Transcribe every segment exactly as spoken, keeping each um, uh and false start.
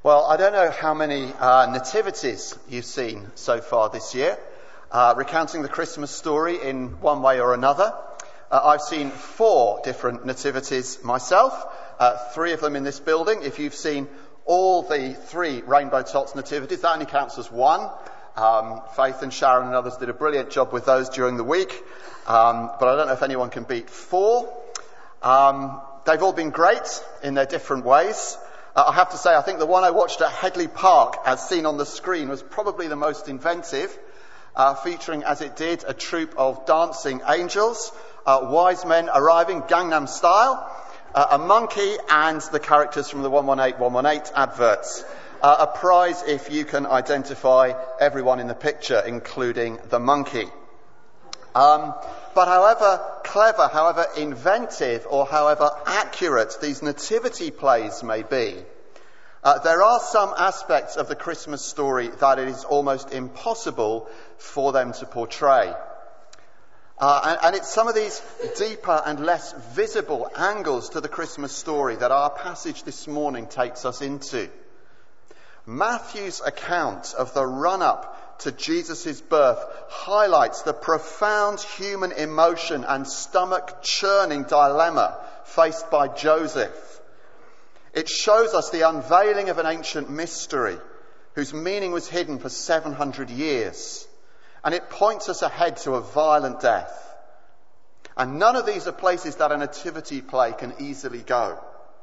Well, I don't know how many uh, nativities you've seen so far this year, uh, recounting the Christmas story in one way or another. Uh, I've seen four different nativities myself, uh, three of them in this building. If you've seen all the three Rainbow Tots nativities, that only counts as one. Um, Faith and Sharon and others did a brilliant job with those during the week, um, but I don't know if anyone can beat four. Um, they've all been great in their different ways. Uh, I have to say, I think the one I watched at Headley Park, as seen on the screen, was probably the most inventive, uh, featuring, as it did, a troupe of dancing angels, uh, wise men arriving Gangnam style, uh, a monkey, and the characters from the one one eight one one eight adverts. Uh, a prize if you can identify everyone in the picture, including the monkey. Um, but however clever, however inventive, or however accurate these nativity plays may be, uh, there are some aspects of the Christmas story that it is almost impossible for them to portray. Uh, and, and it's some of these deeper and less visible angles to the Christmas story that our passage this morning takes us into. Matthew's account of the run-up to Jesus' birth highlights the profound human emotion and stomach-churning dilemma faced by Joseph. It shows us the unveiling of an ancient mystery whose meaning was hidden for seven hundred years. And it points us ahead to a violent death. And none of these are places that a nativity play can easily go.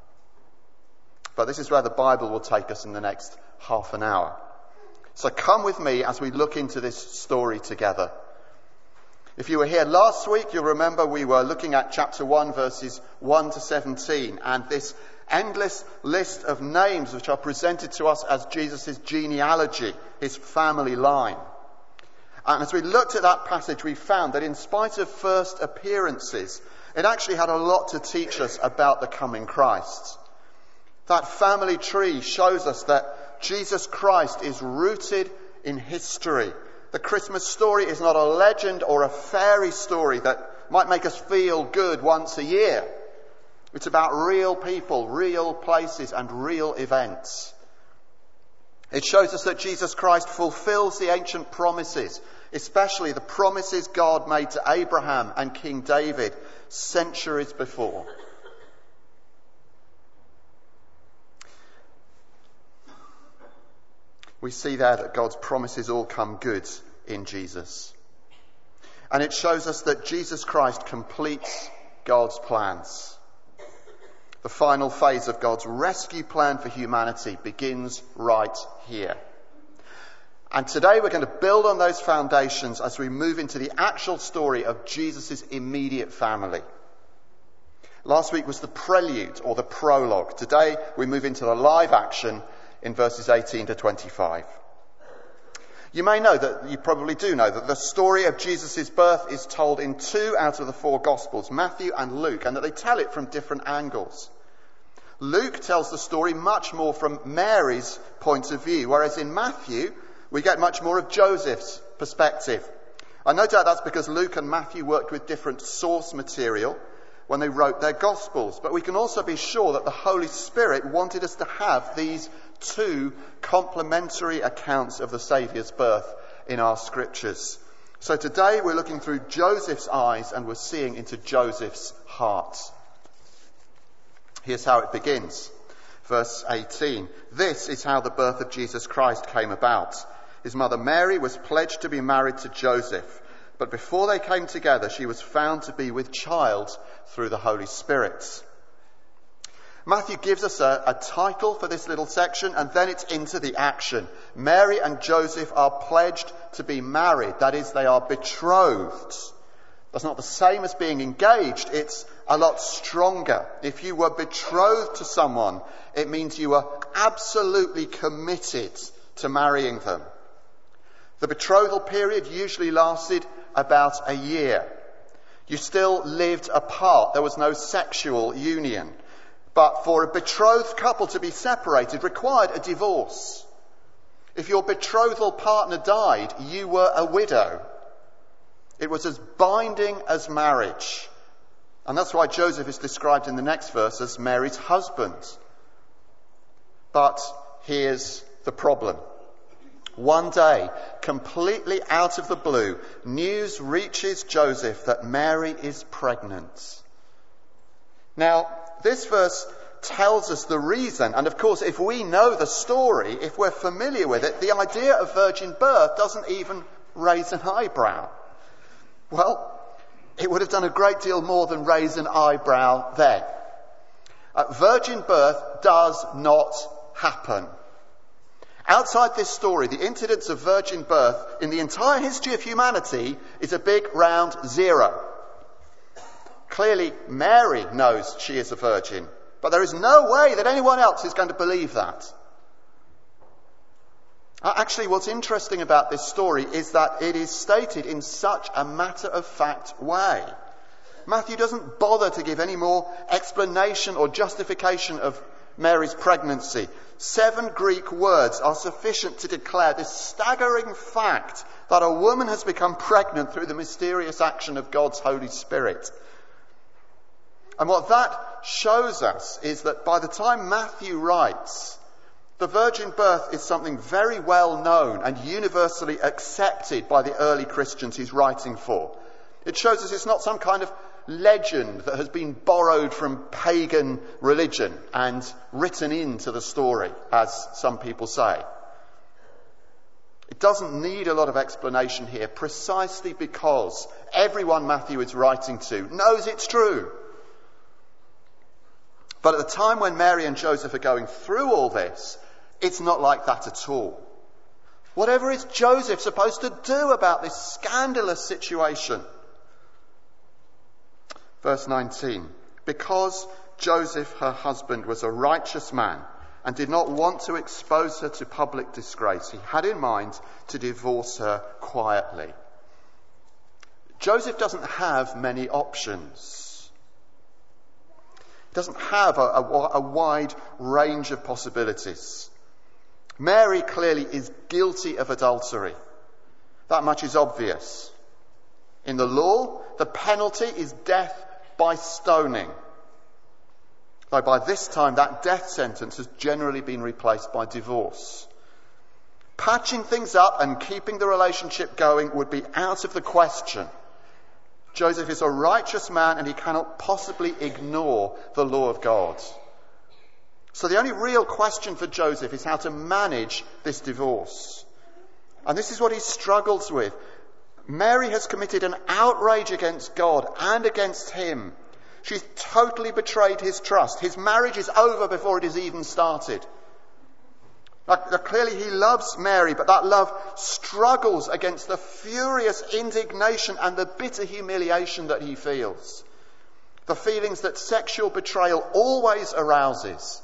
But this is where the Bible will take us in the next half an hour. So come with me as we look into this story together. If you were here last week, you'll remember we were looking at chapter one, verses one to seventeen, and this endless list of names which are presented to us as Jesus' genealogy, his family line. And as we looked at that passage, we found that in spite of first appearances, it actually had a lot to teach us about the coming Christ. That family tree shows us that Jesus Christ is rooted in history. The Christmas story is not a legend or a fairy story that might make us feel good once a year. It's about real people, real places, and real events. It shows us that Jesus Christ fulfills the ancient promises, especially the promises God made to Abraham and King David centuries before. We see there that God's promises all come good in Jesus. And it shows us that Jesus Christ completes God's plans. The final phase of God's rescue plan for humanity begins right here. And today we're going to build on those foundations as we move into the actual story of Jesus' immediate family. Last week was the prelude or the prologue. Today we move into the live action in verses eighteen to twenty-five. You may know that, you probably do know, that the story of Jesus' birth is told in two out of the four Gospels, Matthew and Luke, and that they tell it from different angles. Luke tells the story much more from Mary's point of view, whereas in Matthew, we get much more of Joseph's perspective. And no doubt that's because Luke and Matthew worked with different source material when they wrote their Gospels. But we can also be sure that the Holy Spirit wanted us to have these two complementary accounts of the Saviour's birth in our scriptures. So today we're looking through Joseph's eyes and we're seeing into Joseph's heart. Here's how it begins. Verse eighteen. This is how the birth of Jesus Christ came about. His mother Mary was pledged to be married to Joseph, but before they came together, she was found to be with child through the Holy Spirit. Matthew gives us a, a title for this little section, and then it's into the action. Mary and Joseph are pledged to be married. That is, they are betrothed. That's not the same as being engaged. It's a lot stronger. If you were betrothed to someone, it means you were absolutely committed to marrying them. The betrothal period usually lasted about a year. You still lived apart. There was no sexual union. But for a betrothed couple to be separated required a divorce. If your betrothal partner died, you were a widow. It was as binding as marriage. And that's why Joseph is described in the next verse as Mary's husband. But here's the problem. One day, completely out of the blue, news reaches Joseph that Mary is pregnant. Now, this verse tells us the reason, and of course, if we know the story, if we're familiar with it, the idea of virgin birth doesn't even raise an eyebrow. Well, it would have done a great deal more than raise an eyebrow then. Uh, virgin birth does not happen. Outside this story, the incidence of virgin birth in the entire history of humanity is a big round zero. Clearly, Mary knows she is a virgin, but there is no way that anyone else is going to believe that. Actually, what's interesting about this story is that it is stated in such a matter-of-fact way. Matthew doesn't bother to give any more explanation or justification of Mary's pregnancy. Seven Greek words are sufficient to declare this staggering fact that a woman has become pregnant through the mysterious action of God's Holy Spirit. And what that shows us is that by the time Matthew writes, the virgin birth is something very well known and universally accepted by the early Christians he's writing for. It shows us it's not some kind of legend that has been borrowed from pagan religion and written into the story, as some people say. It doesn't need a lot of explanation here, precisely because everyone Matthew is writing to knows it's true. But at the time when Mary and Joseph are going through all this, it's not like that at all. Whatever is Joseph supposed to do about this scandalous situation? Verse nineteen, because Joseph, her husband, was a righteous man and did not want to expose her to public disgrace, he had in mind to divorce her quietly. Joseph doesn't have many options. He doesn't have a, a, a wide range of possibilities. Mary clearly is guilty of adultery. That much is obvious. In the law, the penalty is death by stoning. Though by this time that death sentence has generally been replaced by divorce. Patching things up and keeping the relationship going would be out of the question. Joseph is a righteous man and he cannot possibly ignore the law of God. So the only real question for Joseph is how to manage this divorce. And this is what he struggles with. Mary has committed an outrage against God and against him. She's totally betrayed his trust. His marriage is over before it has even started. Now, clearly he loves Mary, but that love struggles against the furious indignation and the bitter humiliation that he feels. The feelings that sexual betrayal always arouses.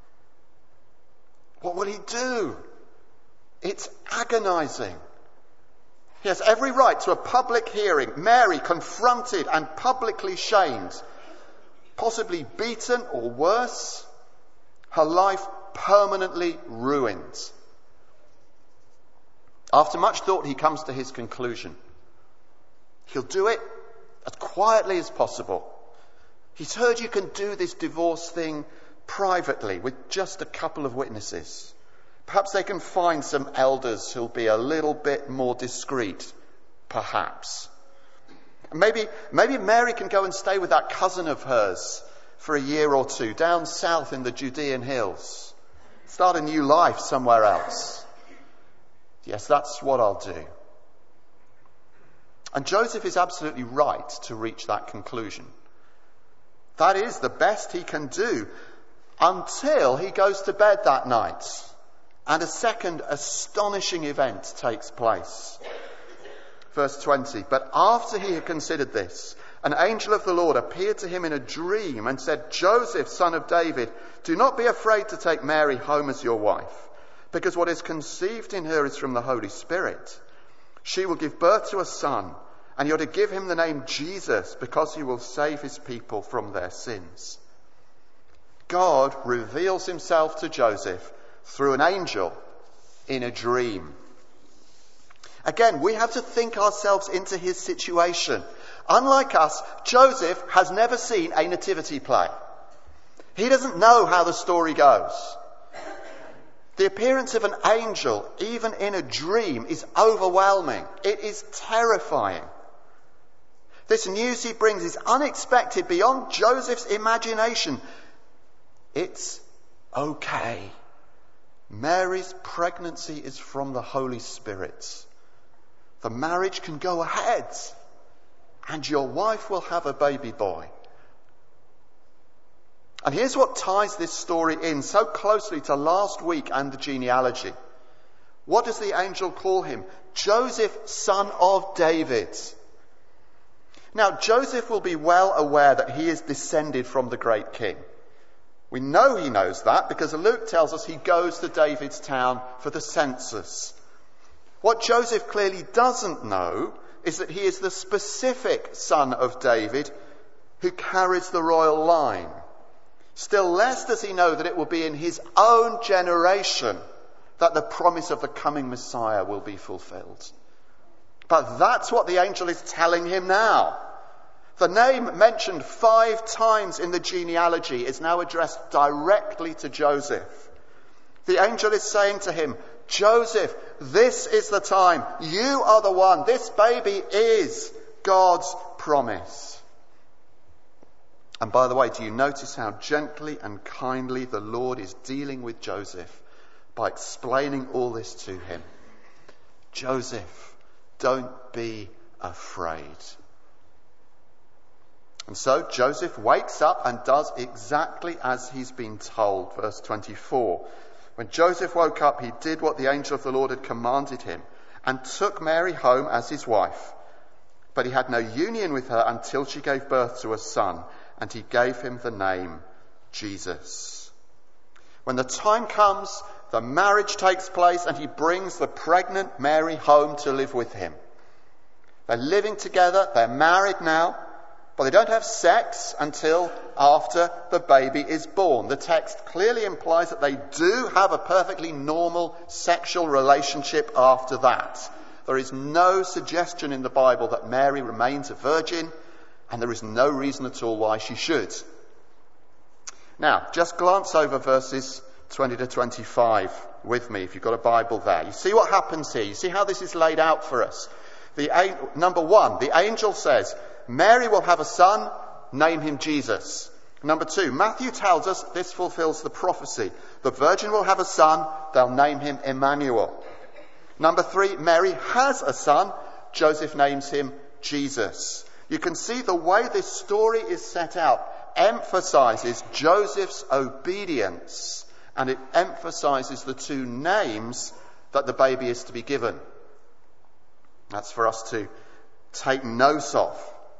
What will he do? It's agonizing. He has every right to a public hearing. Mary confronted and publicly shamed, possibly beaten or worse, her life permanently ruined. After much thought, he comes to his conclusion. He'll do it as quietly as possible. He's heard you can do this divorce thing privately with just a couple of witnesses. Perhaps they can find some elders who'll be a little bit more discreet, perhaps. Maybe, maybe Mary can go and stay with that cousin of hers for a year or two down south in the Judean hills. Start a new life somewhere else. Yes, that's what I'll do. And Joseph is absolutely right to reach that conclusion. That is the best he can do until he goes to bed that night. And a second astonishing event takes place. Verse twenty, but after he had considered this, an angel of the Lord appeared to him in a dream and said, Joseph, son of David, do not be afraid to take Mary home as your wife, because what is conceived in her is from the Holy Spirit. She will give birth to a son, and you are to give him the name Jesus, because he will save his people from their sins. God reveals himself to Joseph through an angel in a dream. Again, we have to think ourselves into his situation. Unlike us, Joseph has never seen a nativity play. He doesn't know how the story goes. The appearance of an angel, even in a dream, is overwhelming. It is terrifying. This news he brings is unexpected, beyond Joseph's imagination. It's okay. Mary's pregnancy is from the Holy Spirit. The marriage can go ahead, and your wife will have a baby boy. And here's what ties this story in so closely to last week and the genealogy. What does the angel call him? Joseph, son of David. Now, Joseph will be well aware that he is descended from the great king. We know he knows that because Luke tells us he goes to David's town for the census. What Joseph clearly doesn't know is that he is the specific son of David who carries the royal line. Still less does he know that it will be in his own generation that the promise of the coming Messiah will be fulfilled. But that's what the angel is telling him now. The name mentioned five times in the genealogy is now addressed directly to Joseph. The angel is saying to him, Joseph, this is the time. You are the one. This baby is God's promise. And by the way, do you notice how gently and kindly the Lord is dealing with Joseph by explaining all this to him? Joseph, don't be afraid. And so Joseph wakes up and does exactly as he's been told. Verse twenty-four. When Joseph woke up, he did what the angel of the Lord had commanded him and took Mary home as his wife. But he had no union with her until she gave birth to a son, and he gave him the name Jesus. When the time comes, the marriage takes place and he brings the pregnant Mary home to live with him. They're living together, they're married now, but they don't have sex until after the baby is born. The text clearly implies that they do have a perfectly normal sexual relationship after that. There is no suggestion in the Bible that Mary remains a virgin, and there is no reason at all why she should. Now, just glance over verses twenty to twenty-five with me if you've got a Bible there. You see what happens here. You see how this is laid out for us. The Number one, the angel says, Mary will have a son, name him Jesus. Number two, Matthew tells us this fulfills the prophecy. The virgin will have a son, they'll name him Emmanuel. Number three, Mary has a son, Joseph names him Jesus. You can see the way this story is set out emphasizes Joseph's obedience, and it emphasizes the two names that the baby is to be given. That's for us to take note of.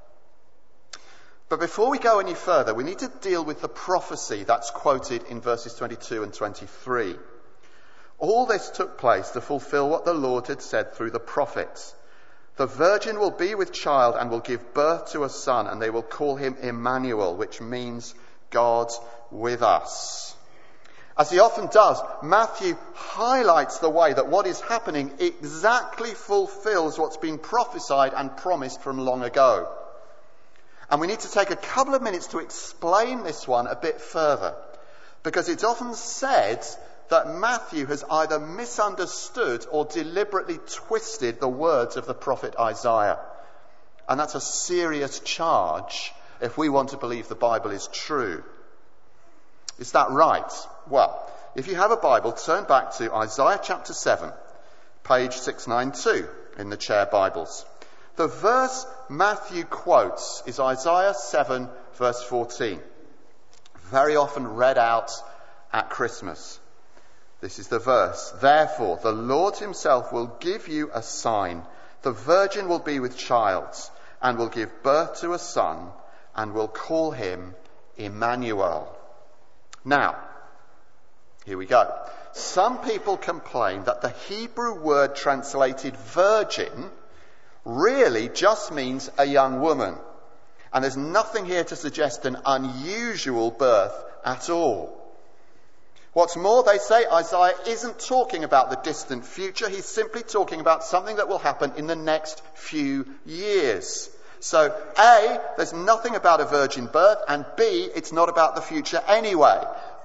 But before we go any further, we need to deal with the prophecy that's quoted in verses twenty-two and twenty-three. All this took place to fulfill what the Lord had said through the prophets. The virgin will be with child and will give birth to a son, and they will call him Emmanuel, which means God with us. As he often does, Matthew highlights the way that what is happening exactly fulfills what's been prophesied and promised from long ago. And we need to take a couple of minutes to explain this one a bit further, because it's often said that Matthew has either misunderstood or deliberately twisted the words of the prophet Isaiah. And that's a serious charge if we want to believe the Bible is true. Is that right? Well, if you have a Bible, turn back to Isaiah chapter seven, page six ninety-two in the chair Bibles. The verse Matthew quotes is Isaiah seven, verse fourteen. Very often read out at Christmas. This is the verse. Therefore, the Lord himself will give you a sign. The virgin will be with child and will give birth to a son and will call him Emmanuel. Now, here we go. Some people complain that the Hebrew word translated virgin really just means a young woman. And there's nothing here to suggest an unusual birth at all. What's more, they say Isaiah isn't talking about the distant future. He's simply talking about something that will happen in the next few years. So, A, there's nothing about a virgin birth, and B, it's not about the future anyway.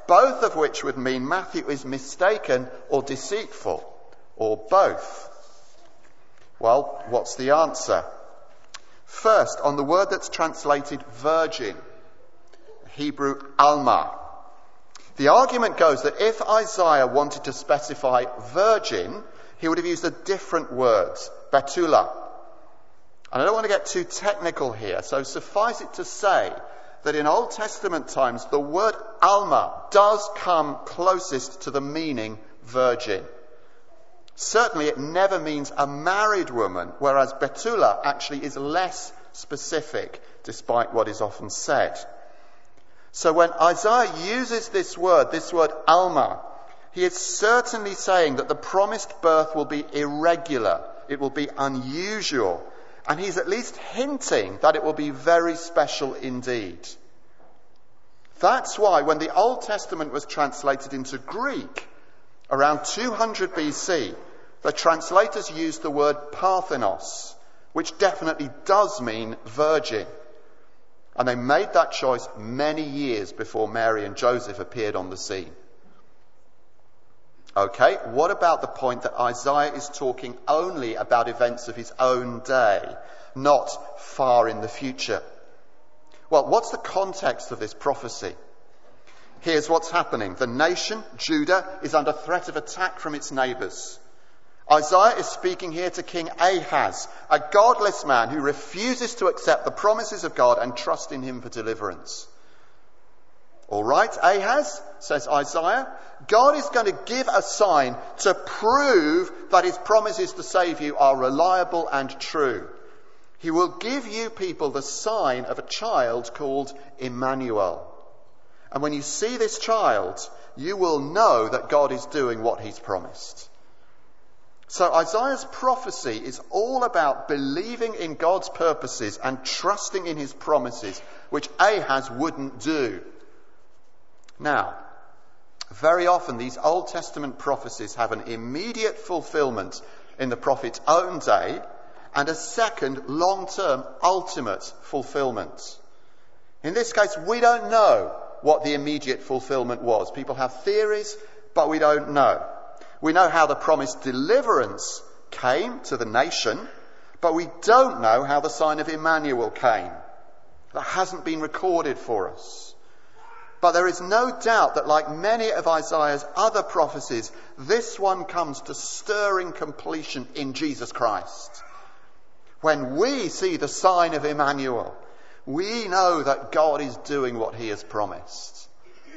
both of which would mean Matthew is mistaken or deceitful, or both. Well, what's the answer? First, on the word that's translated virgin, Hebrew alma. The argument goes that if Isaiah wanted to specify virgin, he would have used a different word, betula. And I don't want to get too technical here, so suffice it to say that in Old Testament times, the word alma does come closest to the meaning virgin. Certainly it never means a married woman, whereas betula actually is less specific, despite what is often said. So when Isaiah uses this word, this word alma, he is certainly saying that the promised birth will be irregular, it will be unusual, and he's at least hinting that it will be very special indeed. That's why when the Old Testament was translated into Greek, around two hundred B C, the translators used the word parthenos, which definitely does mean virgin. And they made that choice many years before Mary and Joseph appeared on the scene. Okay, what about the point that Isaiah is talking only about events of his own day, not far in the future? Well, what's the context of this prophecy? Here's what's happening. The nation, Judah, is under threat of attack from its neighbours. Isaiah is speaking here to King Ahaz, a godless man who refuses to accept the promises of God and trust in him for deliverance. All right, Ahaz, says Isaiah, God is going to give a sign to prove that his promises to save you are reliable and true. He will give you people the sign of a child called Emmanuel. And when you see this child, you will know that God is doing what he's promised. So Isaiah's prophecy is all about believing in God's purposes and trusting in his promises, which Ahaz wouldn't do. Now, very often these Old Testament prophecies have an immediate fulfillment in the prophet's own day and a second long-term ultimate fulfillment. In this case, we don't know what the immediate fulfillment was. People have theories, but we don't know. We know how the promised deliverance came to the nation, but we don't know how the sign of Emmanuel came. That hasn't been recorded for us. But there is no doubt that, like many of Isaiah's other prophecies, this one comes to stirring completion in Jesus Christ. When we see the sign of Emmanuel, we know that God is doing what he has promised.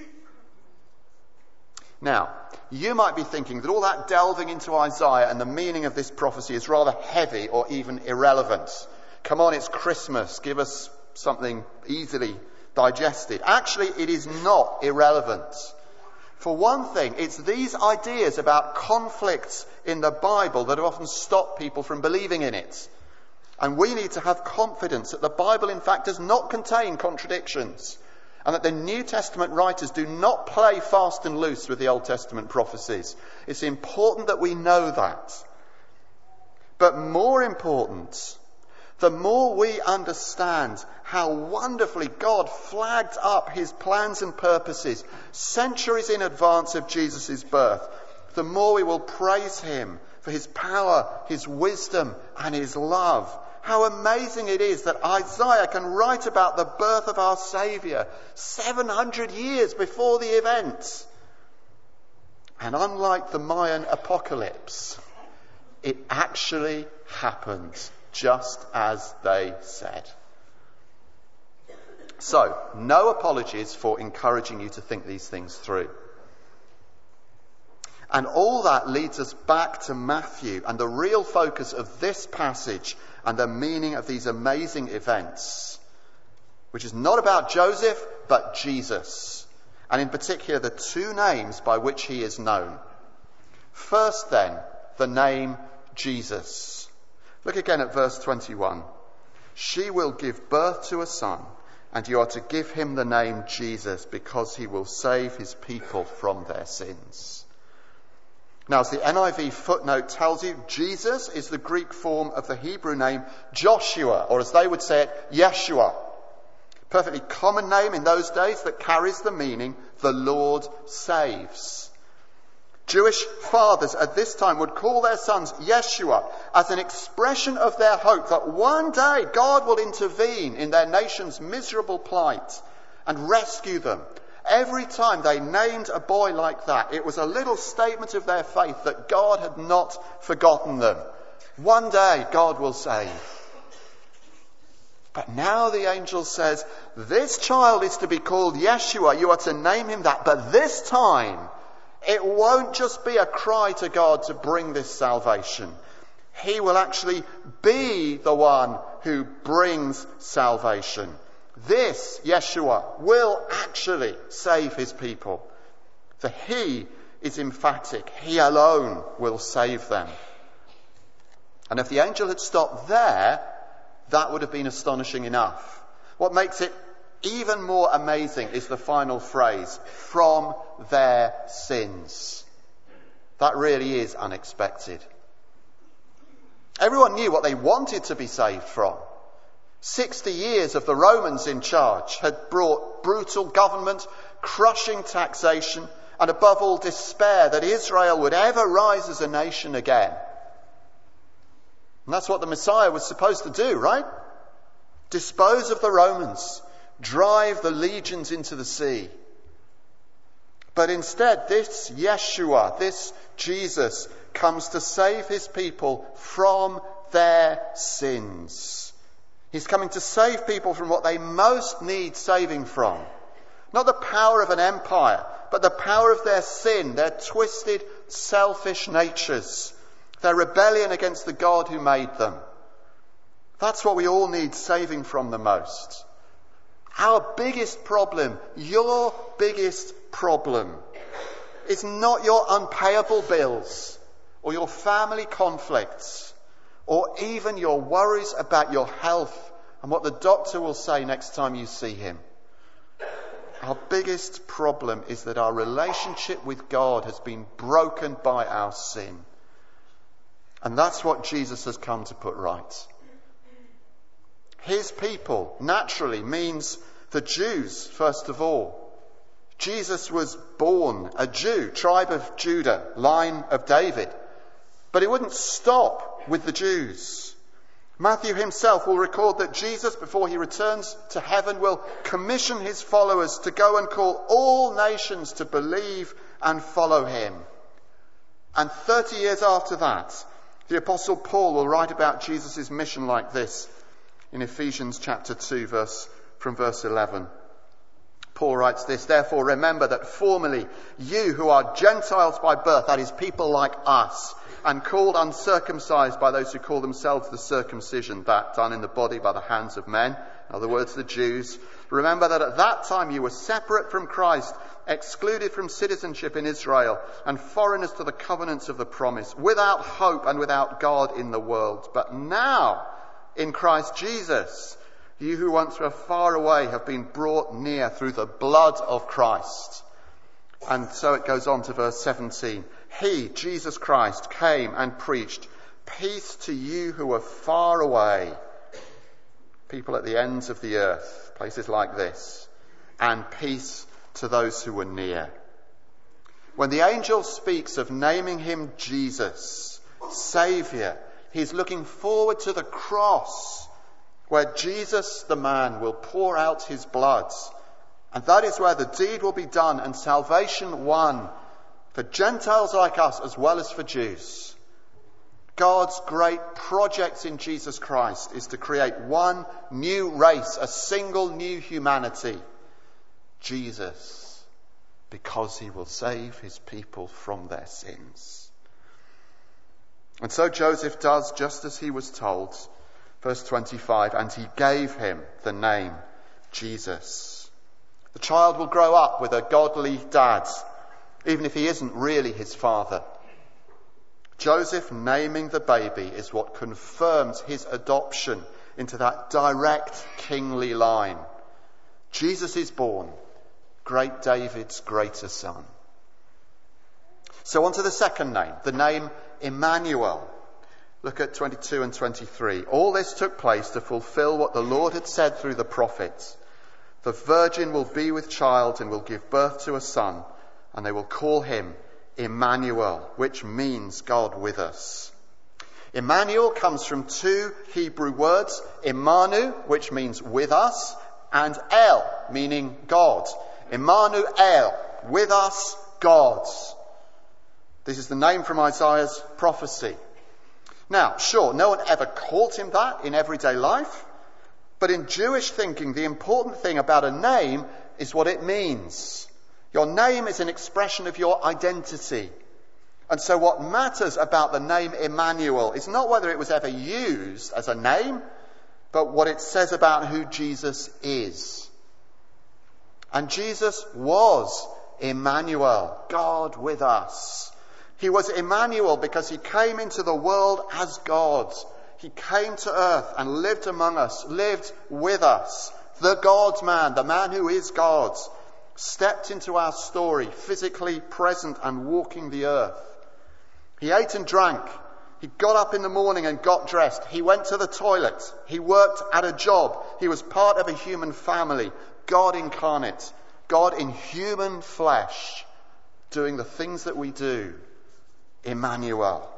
Now, you might be thinking that all that delving into Isaiah and the meaning of this prophecy is rather heavy or even irrelevant. Come on, it's Christmas. Give us something easily digested. Actually, it is not irrelevant. For one thing, it's these ideas about conflicts in the Bible that have often stopped people from believing in it. And we need to have confidence that the Bible, in fact, does not contain contradictions, and that the New Testament writers do not play fast and loose with the Old Testament prophecies. It's important that we know that. But more important, the more we understand how wonderfully God flagged up his plans and purposes centuries in advance of Jesus' birth, the more we will praise him for his power, his wisdom, and his love. How amazing it is that Isaiah can write about the birth of our Saviour seven hundred years before the event. And unlike the Mayan apocalypse, it actually happened just as they said. So, no apologies for encouraging you to think these things through. And all that leads us back to Matthew and the real focus of this passage and the meaning of these amazing events, which is not about Joseph, but Jesus, and in particular the two names by which he is known. First then, the name Jesus. Look again at verse twenty-one. She will give birth to a son, and you are to give him the name Jesus, because he will save his people from their sins. Now, as the N I V footnote tells you, Jesus is the Greek form of the Hebrew name Joshua, or as they would say it, Yeshua. Perfectly common name in those days that carries the meaning, the Lord saves. Jewish fathers at this time would call their sons Yeshua as an expression of their hope that one day God will intervene in their nation's miserable plight and rescue them. Every time they named a boy like that, it was a little statement of their faith that God had not forgotten them. One day God will save. But now the angel says, this child is to be called Yeshua. You are to name him that. But this time, it won't just be a cry to God to bring this salvation. He will actually be the one who brings salvation. This, Yeshua, will actually save his people. For he is emphatic. He alone will save them. And if the angel had stopped there, that would have been astonishing enough. What makes it even more amazing is the final phrase, from their sins. That really is unexpected. Everyone knew what they wanted to be saved from. Sixty years of the Romans in charge had brought brutal government, crushing taxation, and above all despair that Israel would ever rise as a nation again. And that's what the Messiah was supposed to do, right? Dispose of the Romans, drive the legions into the sea. But instead, this Yeshua, this Jesus, comes to save his people from their sins. He's coming to save people from what they most need saving from. Not the power of an empire, but the power of their sin, their twisted, selfish natures, their rebellion against the God who made them. That's what we all need saving from the most. Our biggest problem, your biggest problem, is not your unpayable bills or your family conflicts or even your worries about your health and what the doctor will say next time you see him. Our biggest problem is that our relationship with God has been broken by our sin. And that's what Jesus has come to put right. His people, naturally, means the Jews, first of all. Jesus was born a Jew, tribe of Judah, line of David. But it wouldn't stop with the Jews. Matthew himself will record that Jesus, before he returns to heaven, will commission his followers to go and call all nations to believe and follow him. And thirty years after that, the Apostle Paul will write about Jesus' mission like this in Ephesians chapter two, verse from verse eleven. Paul writes this, therefore remember that formerly you who are Gentiles by birth, that is people like us, and called uncircumcised by those who call themselves the circumcision, that done in the body by the hands of men, in other words the Jews, remember that at that time you were separate from Christ, excluded from citizenship in Israel, and foreigners to the covenants of the promise, without hope and without God in the world. But now, in Christ Jesus, you who once were far away have been brought near through the blood of Christ. And so it goes on to verse seventeen. He, Jesus Christ, came and preached peace to you who were far away, people at the ends of the earth, places like this, and peace to those who were near. When the angel speaks of naming him Jesus, Saviour, he's looking forward to the cross, where Jesus, the man, will pour out his blood. And that is where the deed will be done and salvation won for Gentiles like us as well as for Jews. God's great project in Jesus Christ is to create one new race, a single new humanity. Jesus, because he will save his people from their sins. And so Joseph does just as he was told. Verse twenty-five, and he gave him the name Jesus. The child will grow up with a godly dad, even if he isn't really his father. Joseph naming the baby is what confirms his adoption into that direct kingly line. Jesus is born, great David's greater son. So on to the second name, the name Emmanuel. Look at twenty-two and twenty-three. All this took place to fulfill what the Lord had said through the prophets. The virgin will be with child and will give birth to a son, and they will call him Emmanuel, which means God with us. Emmanuel comes from two Hebrew words, Emmanuel, which means with us, and El, meaning God. Emmanuel, with us, God. This is the name from Isaiah's prophecy. Now, sure, no one ever called him that in everyday life, but in Jewish thinking, the important thing about a name is what it means. Your name is an expression of your identity. And so what matters about the name Emmanuel is not whether it was ever used as a name, but what it says about who Jesus is. And Jesus was Emmanuel, God with us. He was Emmanuel because he came into the world as God. He came to earth and lived among us, lived with us. The God-man, the man who is God, stepped into our story, physically present and walking the earth. He ate and drank. He got up in the morning and got dressed. He went to the toilet. He worked at a job. He was part of a human family. God incarnate. God in human flesh, doing the things that we do. Emmanuel.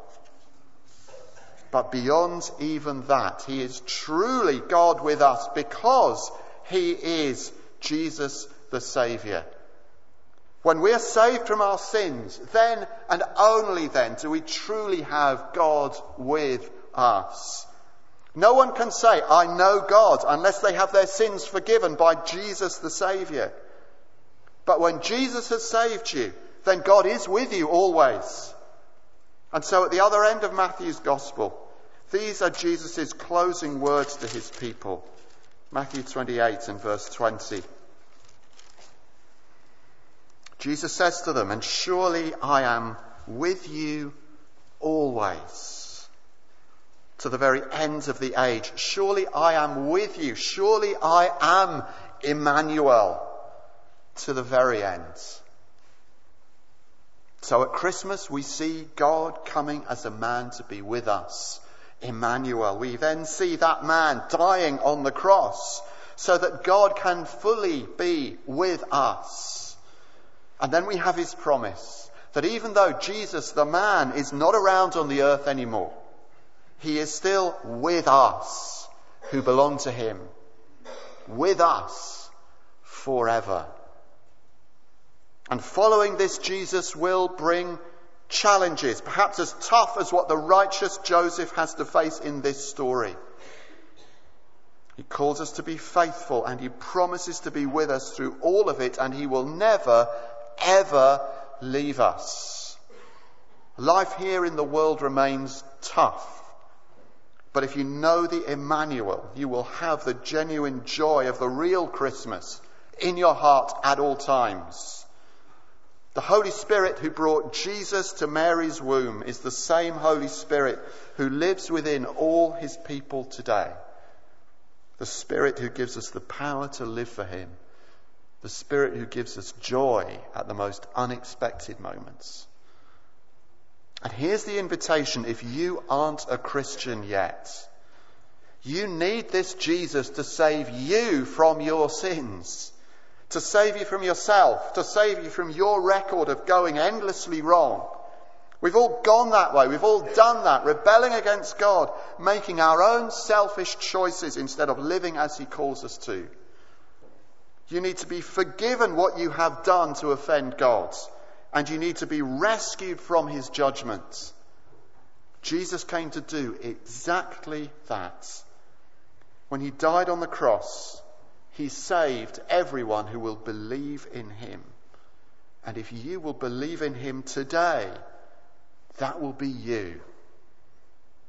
But beyond even that, he is truly God with us because he is Jesus the Saviour. When we are saved from our sins, then and only then do we truly have God with us. No one can say, I know God, unless they have their sins forgiven by Jesus the Saviour. But when Jesus has saved you, then God is with you always. And so at the other end of Matthew's Gospel, these are Jesus' closing words to his people. Matthew twenty-eight and verse twenty. Jesus says to them, and surely I am with you always, to the very end of the age. Surely I am with you. Surely I am Emmanuel, to the very end. So at Christmas we see God coming as a man to be with us. Emmanuel. We then see that man dying on the cross so that God can fully be with us. And then we have his promise that even though Jesus, the man, is not around on the earth anymore, he is still with us who belong to him. With us forever. And following this, Jesus will bring challenges, perhaps as tough as what the righteous Joseph has to face in this story. He calls us to be faithful and he promises to be with us through all of it, and he will never, ever leave us. Life here in the world remains tough. But if you know the Emmanuel, you will have the genuine joy of the real Christmas in your heart at all times. The Holy Spirit who brought Jesus to Mary's womb is the same Holy Spirit who lives within all his people today. The Spirit who gives us the power to live for him. The Spirit who gives us joy at the most unexpected moments. And here's the invitation if you aren't a Christian yet. You need this Jesus to save you from your sins. To save you from yourself, to save you from your record of going endlessly wrong. We've all gone that way. We've all done that, rebelling against God, making our own selfish choices instead of living as he calls us to. You need to be forgiven what you have done to offend God, and you need to be rescued from his judgment. Jesus came to do exactly that. When he died on the cross, he saved everyone who will believe in him. And if you will believe in him today, that will be you.